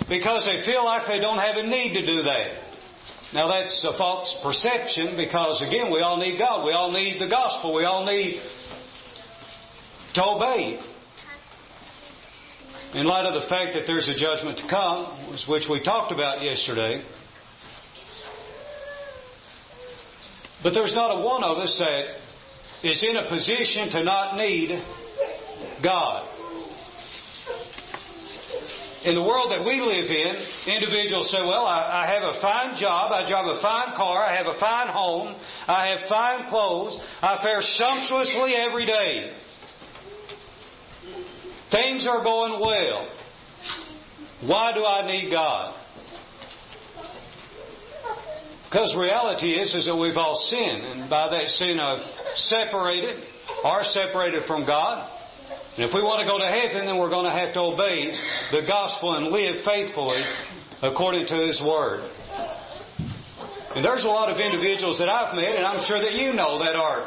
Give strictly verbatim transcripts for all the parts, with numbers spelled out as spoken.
because they feel like they don't have a need to do that. Now that's a false perception, because again, we all need God. We all need the gospel. We all need to obey. In light of the fact that there's a judgment to come, which we talked about yesterday. But there's not a one of us that is in a position to not need God. In the world that we live in, individuals say, well, I, I have a fine job, I drive a fine car, I have a fine home, I have fine clothes, I fare sumptuously every day. Things are going well. Why do I need God? Because reality is, is that we've all sinned, and by that sin have separated, are separated from God. And if we want to go to heaven, then we're going to have to obey the gospel and live faithfully according to His Word. And there's a lot of individuals that I've met, and I'm sure that you know, that are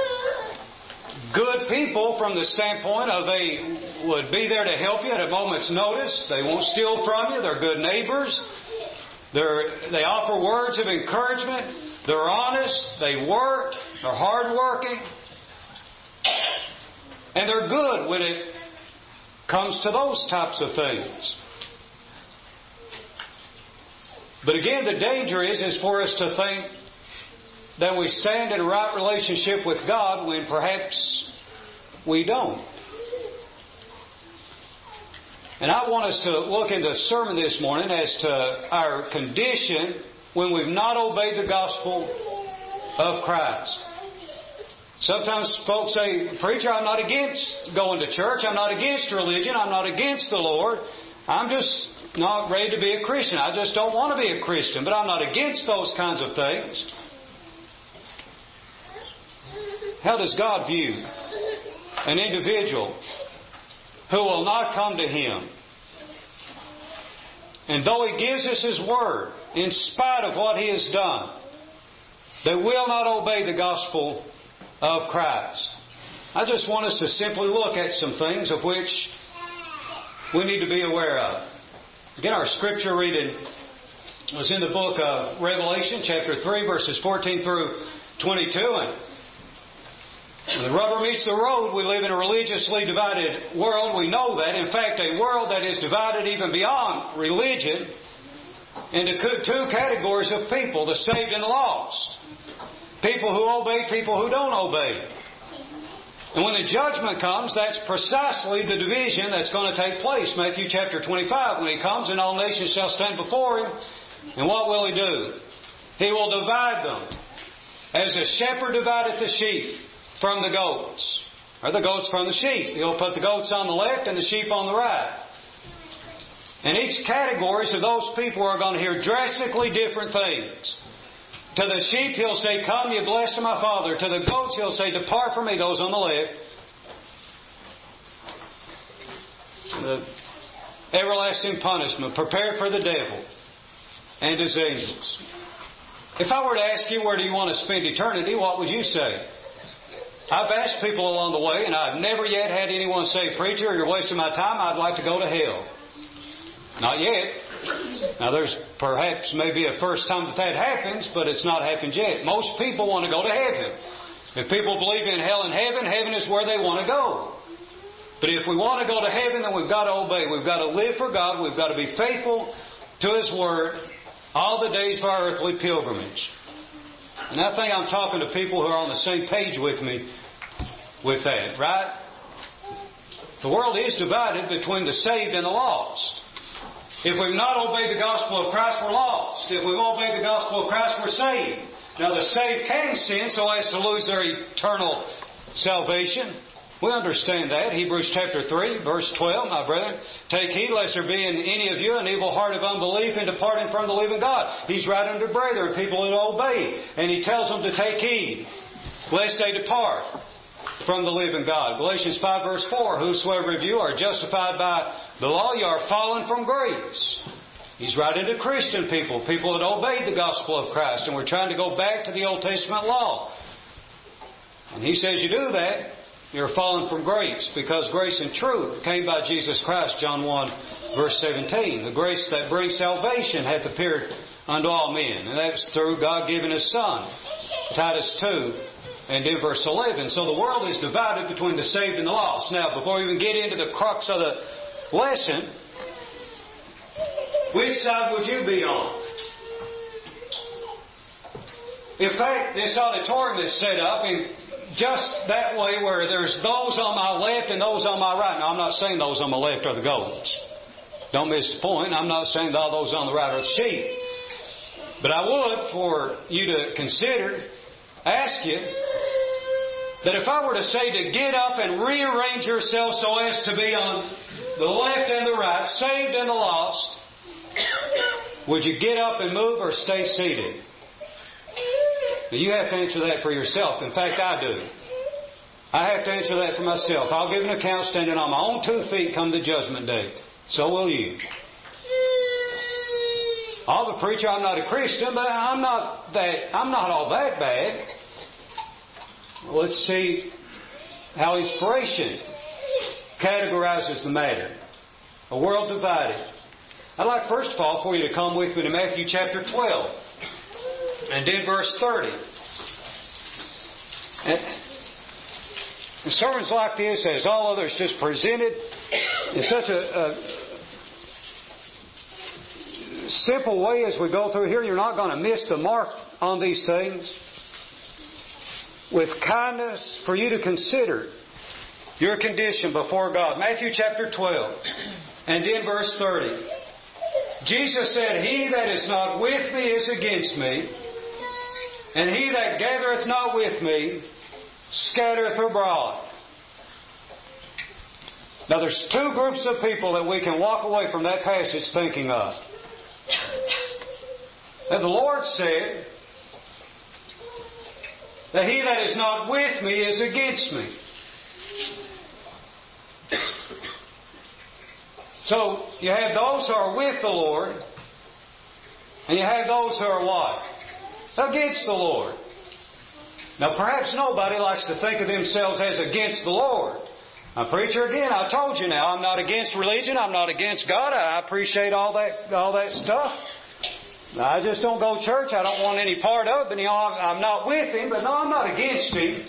good people from the standpoint of they would be there to help you at a moment's notice. They won't steal from you. They're good neighbors. They're, they offer words of encouragement. They're honest. They work. They're hardworking. And they're good when it comes to those types of things. But again, the danger is, is for us to think that we stand in a right relationship with God when perhaps we don't. And I want us to look into the sermon this morning as to our condition when we've not obeyed the gospel of Christ. Sometimes folks say, preacher, I'm not against going to church. I'm not against religion. I'm not against the Lord. I'm just not ready to be a Christian. I just don't want to be a Christian. But I'm not against those kinds of things. How does God view an individual who will not come to Him? And though He gives us His Word, in spite of what He has done, they will not obey the gospel of Christ. I just want us to simply look at some things of which we need to be aware of. Again, our scripture reading was in the book of Revelation, chapter three, verses fourteen through twenty-two. And when the rubber meets the road, we live in a religiously divided world. We know that. In fact, a world that is divided even beyond religion into two categories of people, the saved and the lost. People who obey, people who don't obey. And when the judgment comes, that's precisely the division that's going to take place. Matthew chapter twenty-five, when He comes and all nations shall stand before Him. And what will He do? He will divide them as a shepherd divideth the sheep from the goats, or the goats from the sheep. He'll put the goats on the left and the sheep on the right. And each categories of those people are going to hear drastically different things. To the sheep He'll say, come, ye blessed of my Father. To the goats He'll say, depart from me, those on the left. The everlasting punishment prepared for the devil and his angels. If I were to ask you, where do you want to spend eternity, what would you say? I've asked people along the way, and I've never yet had anyone say, preacher, you're wasting my time, I'd like to go to hell. Not yet. Now there's perhaps maybe a first time that that happens, but it's not happened yet. Most people want to go to heaven. If people believe in hell and heaven, heaven is where they want to go. But if we want to go to heaven, then we've got to obey. We've got to live for God. We've got to be faithful to His Word all the days of our earthly pilgrimage. And I think I'm talking to people who are on the same page with me with that, right? The world is divided between the saved and the lost. If we've not obeyed the gospel of Christ, we're lost. If we've obeyed the gospel of Christ, we're saved. Now, the saved can sin so as to lose their eternal salvation. We understand that. Hebrews chapter three, verse twelve, my brethren, take heed lest there be in any of you an evil heart of unbelief in departing from the living God. He's writing to brethren, people that obey. And He tells them to take heed lest they depart from the living God. Galatians five, verse four, whosoever of you are justified by the law, you are fallen from grace. He's writing to Christian people, people that obeyed the gospel of Christ, and we're trying to go back to the Old Testament law. And he says you do that, you're falling from grace, because grace and truth came by Jesus Christ, John one, verse seventeen. The grace that brings salvation hath appeared unto all men, and that's through God giving His Son, Titus two, and in verse eleven. So the world is divided between the saved and the lost. Now, before we even get into the crux of the lesson, which side would you be on? In fact, this auditorium is set up in just that way, where there's those on my left and those on my right. Now, I'm not saying those on my left are the goats. Don't miss the point. I'm not saying that all those on the right are the sheep. But I would, for you to consider, ask you, that if I were to say to get up and rearrange yourself so as to be on the left and the right, saved and the lost, would you get up and move or stay seated? Now, you have to answer that for yourself. In fact, I do. I have to answer that for myself. I'll give an account standing on my own two feet come the judgment day. So will you. Oh, the preacher, I'm not a Christian, but I'm not that. I'm not all that bad. Let's see how inspiration categorizes the matter. A world divided. I'd like, first of all, for you to come with me to Matthew chapter twelve. And then verse thirty. And sermons like this, as all others, just presented in such a, a simple way as we go through here. You're not going to miss the mark on these things. With kindness for you to consider your condition before God. Matthew chapter twelve and then verse thirty. Jesus said, He that is not with me is against me, and he that gathereth not with me scattereth abroad. Now there's two groups of people that we can walk away from that passage thinking of. And the Lord said that he that is not with me is against me. So you have those who are with the Lord, and you have those who are what? Against the Lord. Now perhaps nobody likes to think of themselves as against the Lord. Now, preacher, again, I told you now, I'm not against religion, I'm not against God, I appreciate all that all that stuff. I just don't go to church, I don't want any part of it, but you know, I'm, I'm not with Him, but no, I'm not against Him.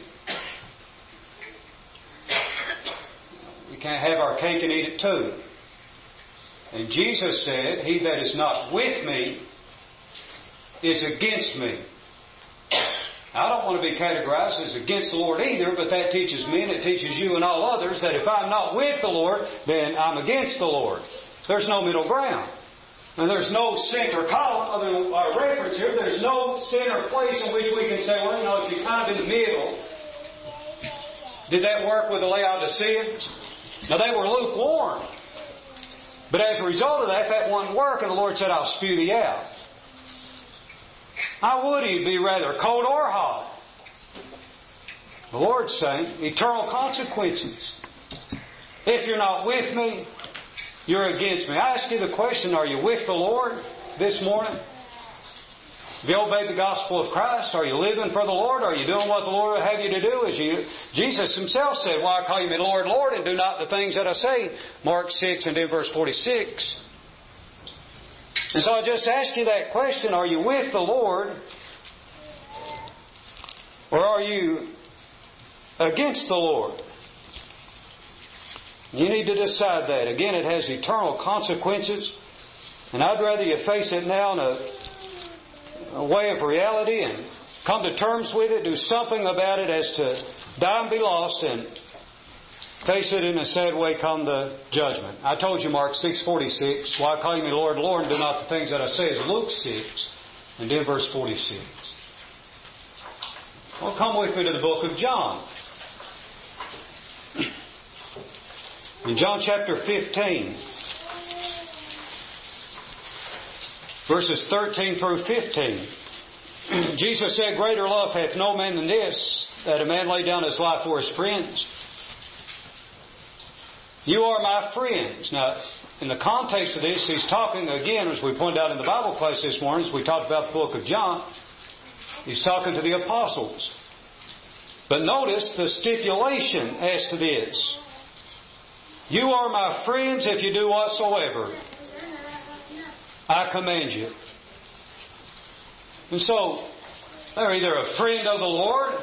We can't have our cake and eat it too. And Jesus said, He that is not with me is against me. I don't want to be categorized as against the Lord either, but that teaches me and it teaches you and all others that if I'm not with the Lord, then I'm against the Lord. There's no middle ground. And there's no center column, other than our reference here, there's no center place in which we can say, well, you know, if you're kind of in the middle. Did that work with the Laodiceans? Now, they were lukewarm. But as a result of that, that wouldn't work, and the Lord said, I'll spew thee out. How would He be rather cold or hot? The Lord's saying, eternal consequences. If you're not with me, you're against me. I ask you the question, are you with the Lord this morning? Have you obeyed the gospel of Christ? Are you living for the Lord? Are you doing what the Lord would have you to do? As you, Jesus Himself said, why call you me Lord, Lord, and do not the things that I say? Mark six and then verse forty-six. And so I just ask you that question, are you with the Lord? Or are you against the Lord? You need to decide that. Again, it has eternal consequences. And I'd rather you face it now in a, a way of reality and come to terms with it, do something about it as to die and be lost, and face it in a sad way come the judgment. I told you Mark six forty-six, why call you me Lord, Lord, and do not the things that I say, is Luke six and then verse forty-six. Well, come with me to the book of John. In John chapter fifteen, verses thirteen through fifteen, Jesus said, greater love hath no man than this, that a man lay down his life for his friends. You are my friends. Now, in the context of this, He's talking again, as we pointed out in the Bible class this morning, as we talked about the book of John, He's talking to the apostles. But notice the stipulation as to this. You are my friends if you do whatsoever I command you. And so, they're either a friend of the Lord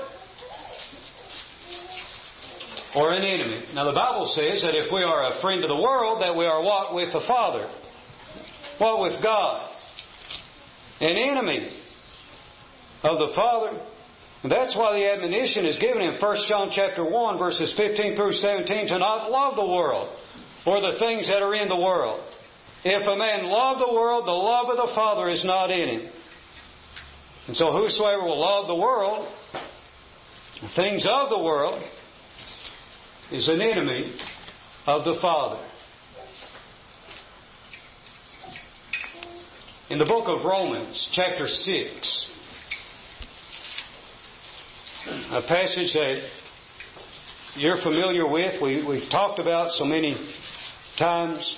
or an enemy. Now the Bible says that if we are a friend of the world, that we are what? With the Father. What? With God. An enemy of the Father. And that's why the admonition is given in First John chapter one, verses fifteen through seventeen, to not love the world or the things that are in the world. If a man love the world, the love of the Father is not in him. And so whosoever will love the world, the things of the world, is an enemy of the Father. In the book of Romans, chapter six, a passage that you're familiar with, we, we've talked about so many times.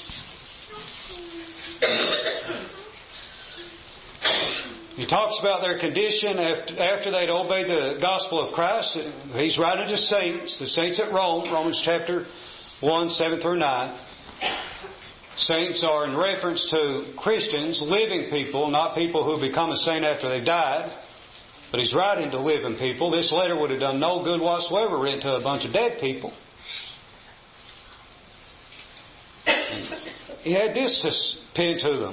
He talks about their condition after, after they'd obeyed the gospel of Christ. He's writing to saints, the saints at Rome, Romans chapter one, seven through nine. Saints are in reference to Christians, living people, not people who become a saint after they've died. But he's writing to living people. This letter would have done no good whatsoever written to a bunch of dead people. He had this to pen to them.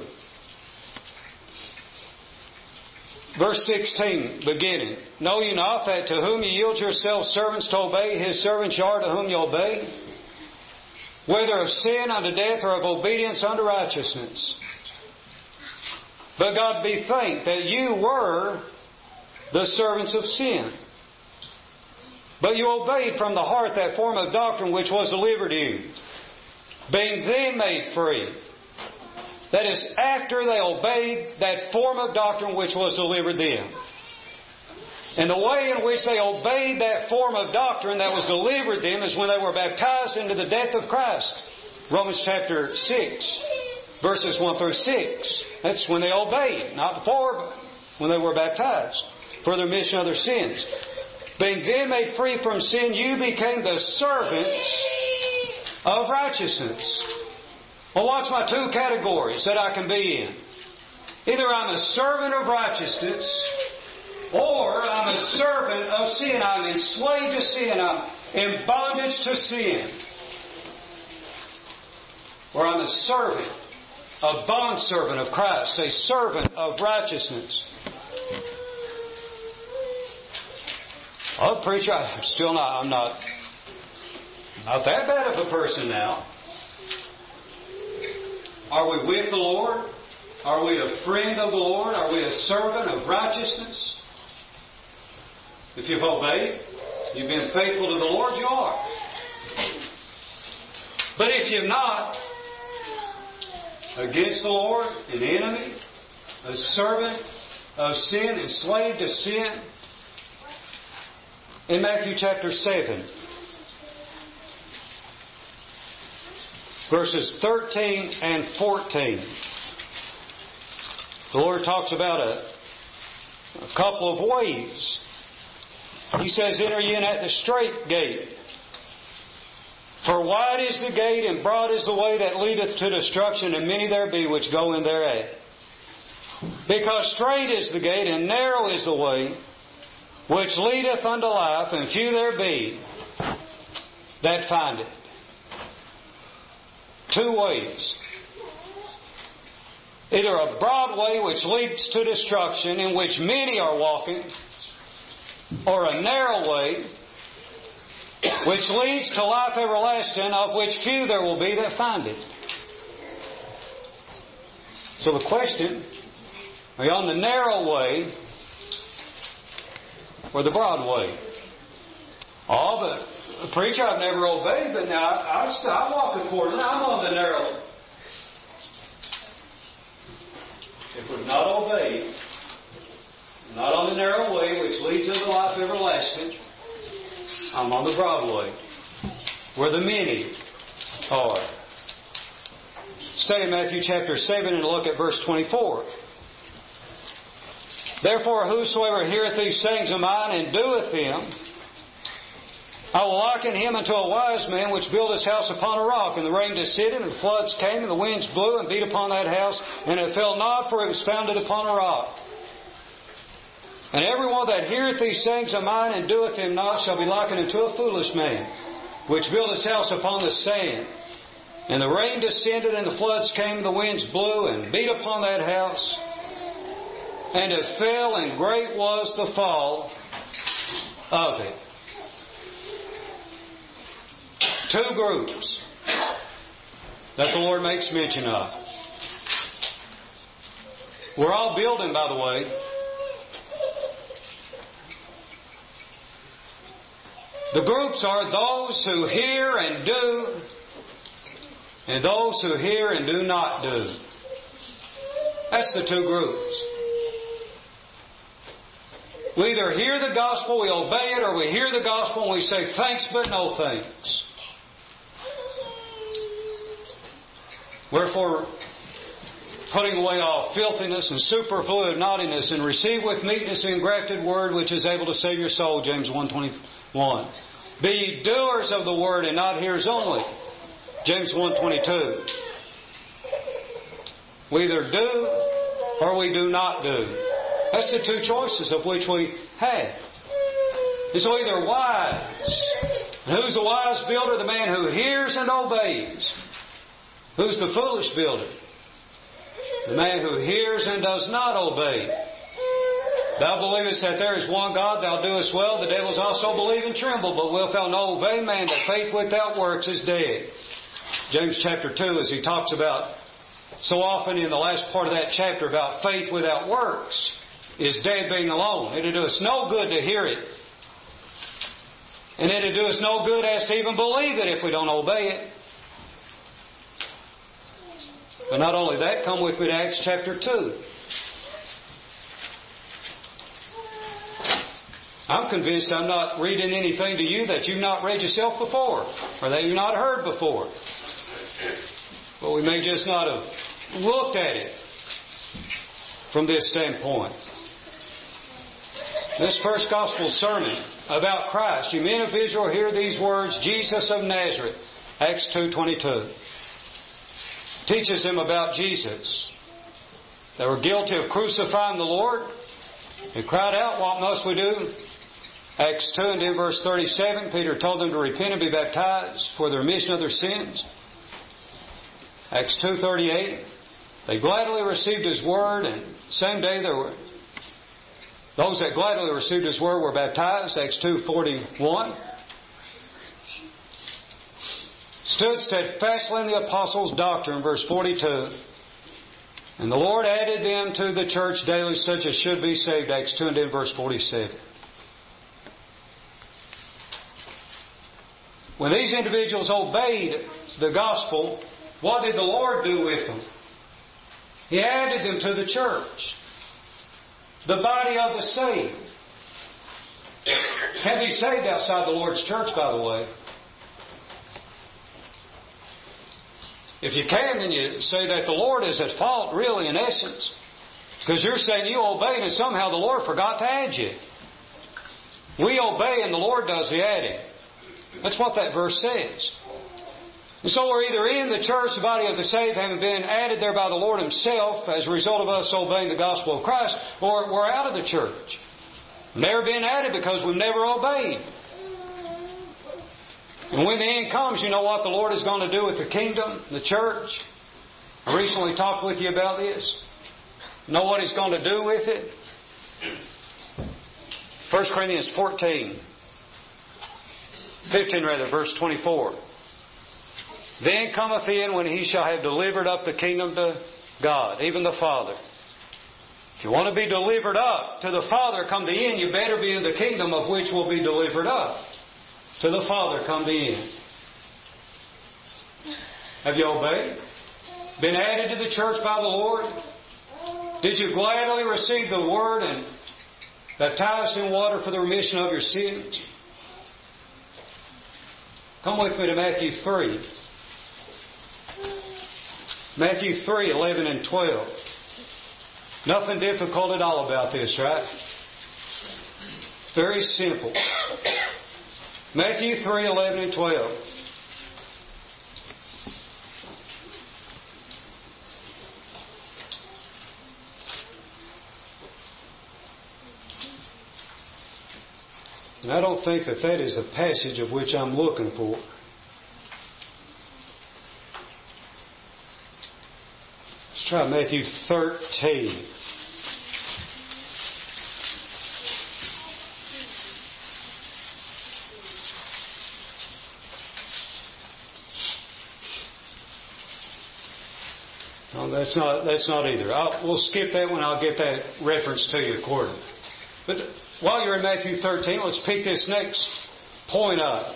Verse sixteen, beginning. Know ye not that to whom ye yield yourselves servants to obey, his servants you are to whom you obey? Whether of sin unto death or of obedience unto righteousness. But God be thanked that you were the servants of sin. But you obeyed from the heart that form of doctrine which was delivered to you, being then made free. That is, after they obeyed that form of doctrine which was delivered them. And the way in which they obeyed that form of doctrine that was delivered them is when they were baptized into the death of Christ. Romans chapter six, verses one through six. That's when they obeyed, not before, but when they were baptized, for the remission of their sins. Being then made free from sin, you became the servants of righteousness. Well, what's my two categories that I can be in? Either I'm a servant of righteousness, or I'm a servant of sin. I'm enslaved to sin. I'm in bondage to sin. Or I'm a servant, a bondservant of Christ, a servant of righteousness. Oh, preacher, I'm still not, I'm not, not that bad of a person now. Are we with the Lord? Are we a friend of the Lord? Are we a servant of righteousness? If you've obeyed, you've been faithful to the Lord, you are. But if you've not, against the Lord, an enemy, a servant of sin, enslaved to sin. In Matthew chapter seven, verses thirteen and fourteen, the Lord talks about a, a couple of ways. He says, enter ye in at the strait gate. For wide is the gate, and broad is the way that leadeth to destruction, and many there be which go in thereat. Because strait is the gate, and narrow is the way, which leadeth unto life, and few there be that find it. Two ways. Either a broad way which leads to destruction, in which many are walking, or a narrow way which leads to life everlasting, of which few there will be that find it. So the question, are you on the narrow way or the broad way? Oh, but preacher, I've never obeyed, but now I, I, I walk accordingly. I'm on the narrow. If we've not obeyed, not on the narrow way which leads unto life everlasting, I'm on the broad way, where the many are. Stay in Matthew chapter seven and look at verse twenty-four. Therefore, whosoever heareth these sayings of mine and doeth them, I will liken him unto a wise man which built his house upon a rock, and the rain descended, and the floods came, and the winds blew and beat upon that house, and it fell not, for it was founded upon a rock. And everyone that heareth these sayings of mine and doeth them not shall be likened unto a foolish man, which built his house upon the sand. And the rain descended, and the floods came, and the winds blew and beat upon that house, and it fell, and great was the fall of it. Two groups that the Lord makes mention of. We're all building, by the way. The groups are those who hear and do, and those who hear and do not do. That's the two groups. We either hear the gospel, we obey it, or we hear the gospel and we say thanks but no thanks. Wherefore, putting away all filthiness and superfluous naughtiness, and receive with meekness the engrafted word which is able to save your soul, James one twenty-one. Be ye doers of the word and not hearers only, James one twenty-two. We either do or we do not do. That's the two choices of which we have. And so either wise. And who's the wise builder? The man who hears and obeys. Who's the foolish builder? The man who hears and does not obey. Thou believest that there is one God, thou doest well. The devils also believe and tremble. But wilt thou not obey, man, that faith without works is dead? James chapter two, as he talks about so often in the last part of that chapter about faith without works, is dead being alone. It'll do us no good to hear it. And it'll do us no good as to even believe it if we don't obey it. But not only that, come with me to Acts chapter two. I'm convinced I'm not reading anything to you that you've not read yourself before, or that you've not heard before. But we may just not have looked at it from this standpoint. This first gospel sermon about Christ, you men of Israel, hear these words, Jesus of Nazareth, Acts two twenty-two. Teaches them about Jesus. They were guilty of crucifying the Lord. They cried out, what must we do? Acts two and in verse thirty-seven, Peter told them to repent and be baptized for the remission of their sins. Acts two thirty-eight, they gladly received His word, and the same day there were those that gladly received His word were baptized. Acts two forty-one. Stood steadfastly in the apostles' doctrine, verse forty-two. And the Lord added them to the church daily, such as should be saved, Acts two and in verse forty-seven. When these individuals obeyed the gospel, what did the Lord do with them? He added them to the church, the body of the saved. Can't be saved outside the Lord's church, by the way. If you can, then you say that the Lord is at fault, really, in essence. Because you're saying you obeyed and somehow the Lord forgot to add you. We obey and the Lord does the adding. That's what that verse says. And so we're either in the church, the body of the saved, having been added there by the Lord Himself as a result of us obeying the gospel of Christ, or we're out of the church. Never been added because we've never obeyed. And when the end comes, you know what the Lord is going to do with the kingdom, the church? I recently talked with you about this. You know what He's going to do with it? First Corinthians fourteen. fifteen rather, verse twenty-four. Then cometh the end when He shall have delivered up the kingdom to God, even the Father. If you want to be delivered up to the Father come the end, you better be in the kingdom of which will be delivered up. To the Father come the end. Have you obeyed? Been added to the church by the Lord? Did you gladly receive the Word and baptized in water for the remission of your sins? Come with me to Matthew three. Matthew three, eleven and twelve. Nothing difficult at all about this, right? Very simple. Matthew three, eleven and twelve. And I don't think that that is the passage of which I'm looking for. Let's try Matthew thirteen. No, that's not, that's not either. I'll, we'll skip that one. I'll get that reference to you accordingly. But while you're in Matthew thirteen, let's pick this next point up.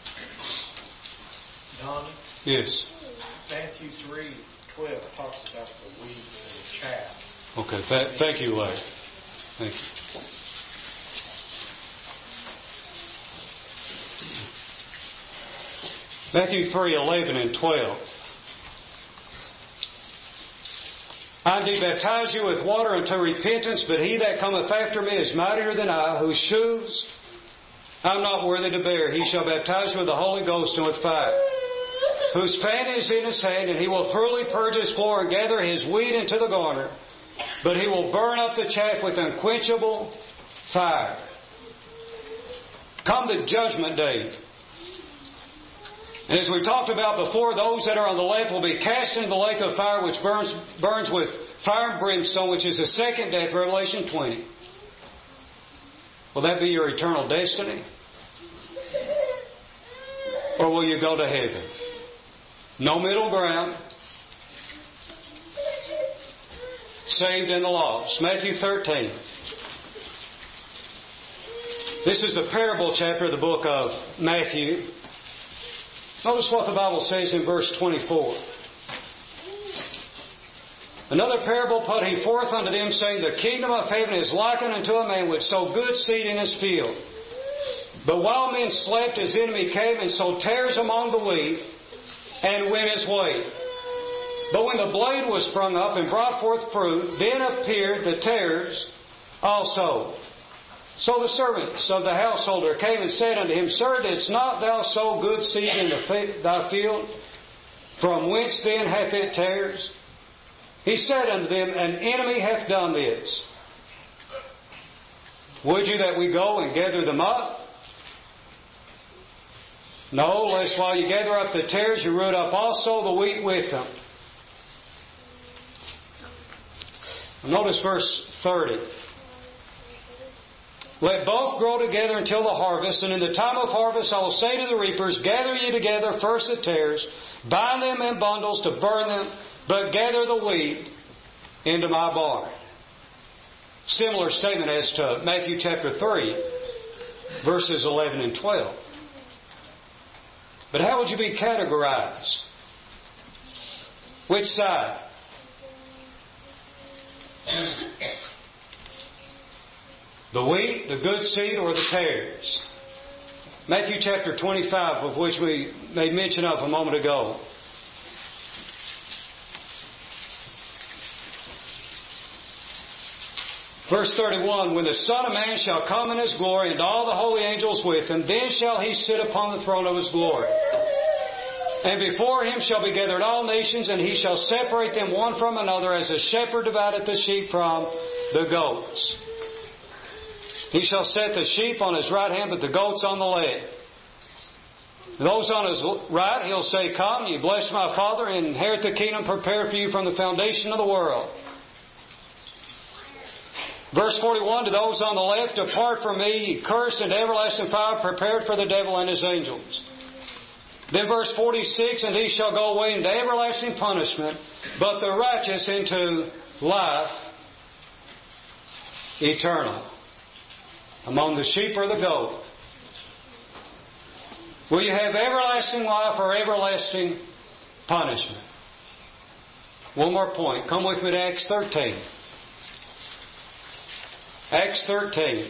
Donnie? Yes. Matthew three twelve talks about the wheat and the chaff. Okay. Th- thank you, Larry. Thank you. Matthew three, eleven and twelve. I indeed baptize you with water unto repentance, but he that cometh after me is mightier than I, whose shoes I am not worthy to bear. He shall baptize you with the Holy Ghost and with fire, whose fan is in his hand, and he will thoroughly purge his floor and gather his wheat into the garner, but he will burn up the chaff with unquenchable fire. Come the judgment day. And as we talked about before, those that are on the left will be cast into the lake of fire which burns, burns with fire and brimstone, which is the second death, Revelation twenty. Will that be your eternal destiny? Or will you go to heaven? No middle ground. Saved and the lost. Matthew thirteen. This is the parable chapter of the book of Matthew. Notice what the Bible says in verse twenty-four. Another parable put he forth unto them, saying, the kingdom of heaven is likened unto a man which sowed good seed in his field. But while men slept, his enemy came and sowed tares among the wheat, and went his way. But when the blade was sprung up and brought forth fruit, then appeared the tares also. So the servants of the householder came and said unto him, Sir, didst not thou sow good seed in the, thy field? From whence then hath it tares? He said unto them, An enemy hath done this. Would you that we go and gather them up? No, lest while you gather up the tares, you root up also the wheat with them. Notice verse thirty. Let both grow together until the harvest, and in the time of harvest I will say to the reapers, Gather ye together first the tares, bind them in bundles to burn them, but gather the wheat into my barn. Similar statement as to Matthew chapter three, verses eleven and twelve. But how would you be categorized? Which side? The wheat, the good seed, or the tares? Matthew chapter twenty-five, of which we made mention of a moment ago. Verse thirty-one, When the Son of Man shall come in His glory, and all the holy angels with Him, then shall He sit upon the throne of His glory. And before Him shall be gathered all nations, and He shall separate them one from another, as a shepherd divideth the sheep from the goats. He shall set the sheep on His right hand, but the goats on the left. Those on His right, He'll say, Come, ye blessed of my Father, and inherit the kingdom prepared for you from the foundation of the world. Verse forty-one, To those on the left, Depart from me, ye cursed, into everlasting fire, prepared for the devil and his angels. Then verse forty-six, And these shall go away into everlasting punishment, but the righteous into life eternal. Among the sheep or the goat? Will you have everlasting life or everlasting punishment? One more point. Come with me to Acts thirteen. Acts thirteen.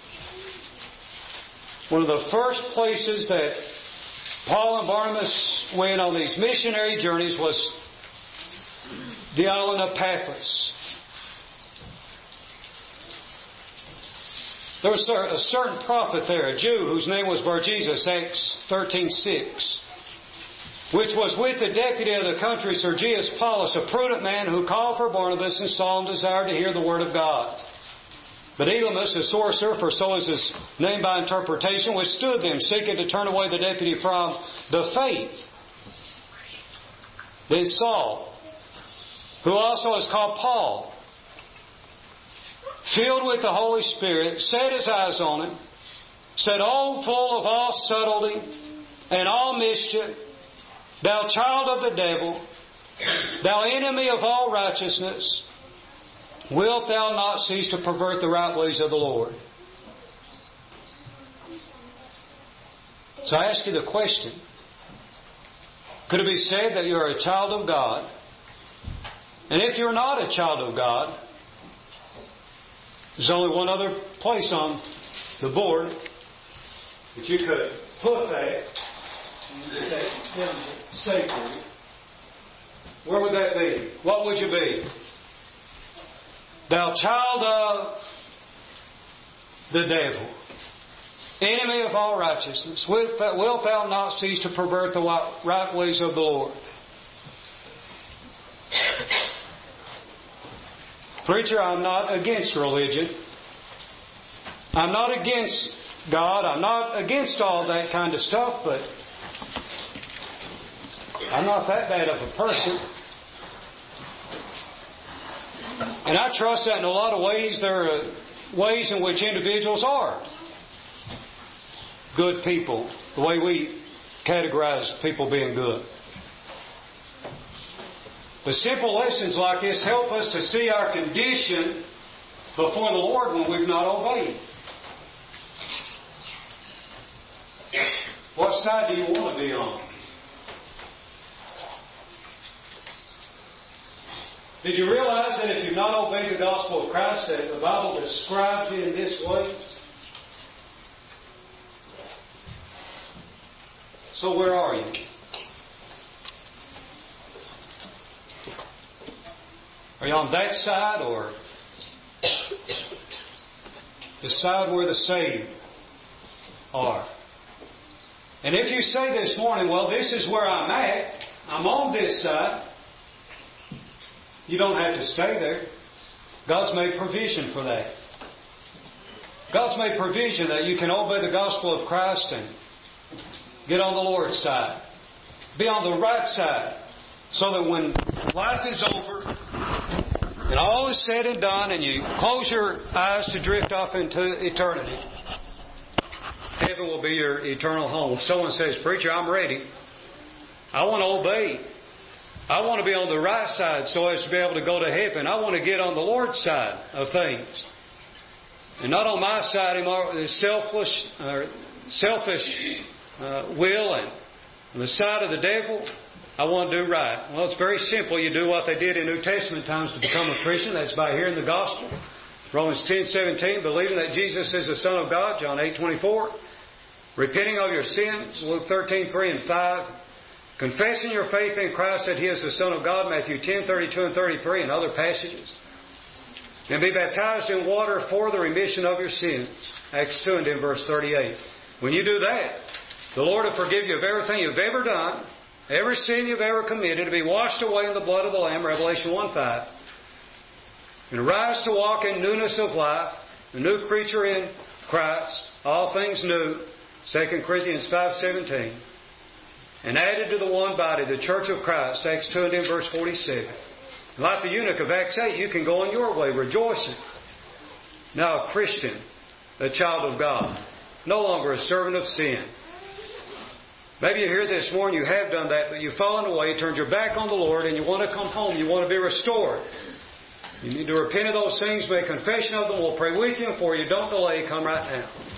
One of the first places that Paul and Barnabas went on these missionary journeys was the island of Paphos. There was a certain prophet there, a Jew, whose name was Bar-Jesus, Acts thirteen six, which was with the deputy of the country, Sergius Paulus, a prudent man who called for Barnabas and Saul and desired to hear the word of God. But Elymas, a sorcerer, for so is his name by interpretation, withstood them, seeking to turn away the deputy from the faith. Then Saul, who also is called Paul, filled with the Holy Spirit, set his eyes on him, said, "O full of all subtlety and all mischief, thou child of the devil, thou enemy of all righteousness, wilt thou not cease to pervert the right ways of the Lord?" So I ask you the question, could it be said that you're a child of God? And if you're not a child of God, there's only one other place on the board that you could put that, that staple. Where would that be? What would you be? Thou child of the devil, enemy of all righteousness, wilt thou not cease to pervert the right ways of the Lord? Preacher, I'm not against religion. I'm not against God. I'm not against all that kind of stuff, but I'm not that bad of a person. And I trust that in a lot of ways there are ways in which individuals are good people, the way we categorize people being good. But simple lessons like this help us to see our condition before the Lord when we've not obeyed. What side do you want to be on? Did you realize that if you've not obeyed the gospel of Christ, that the Bible describes you in this way? So where are you? Are you on that side or the side where the saved are? And if you say this morning, well, this is where I'm at, I'm on this side, you don't have to stay there. God's made provision for that. God's made provision that you can obey the gospel of Christ and get on the Lord's side. Be on the right side. So that when life is over and all is said and done and you close your eyes to drift off into eternity, heaven will be your eternal home. If someone says, "Preacher, I'm ready. I want to obey. I want to be on the right side so as to be able to go to heaven. I want to get on the Lord's side of things. And not on my side anymore, the selfish, uh, selfish uh, will and on the side of the devil. I want to do right." Well, it's very simple. You do what they did in New Testament times to become a Christian. That's by hearing the gospel. Romans ten seventeen, believing that Jesus is the Son of God. John eight twenty-four, repenting of your sins. Luke thirteen three and five. Confessing your faith in Christ that He is the Son of God, Matthew ten thirty-two and thirty-three, and other passages. And be baptized in water for the remission of your sins, Acts two and in verse thirty-eight. When you do that, the Lord will forgive you of everything you've ever done, every sin you've ever committed, to be washed away in the blood of the Lamb, Revelation one five. And rise to walk in newness of life, a new creature in Christ, all things new, Second Corinthians five seventeen. And added to the one body, the church of Christ, Acts two and in verse forty-seven. Like the eunuch of Acts eight, you can go on your way rejoicing. Now a Christian, a child of God, no longer a servant of sin. Maybe you're here this morning, you have done that, but you've fallen away, turned your back on the Lord, and you want to come home, you want to be restored. You need to repent of those things, make confession of them, we'll pray with you and for you. Don't delay, come right now.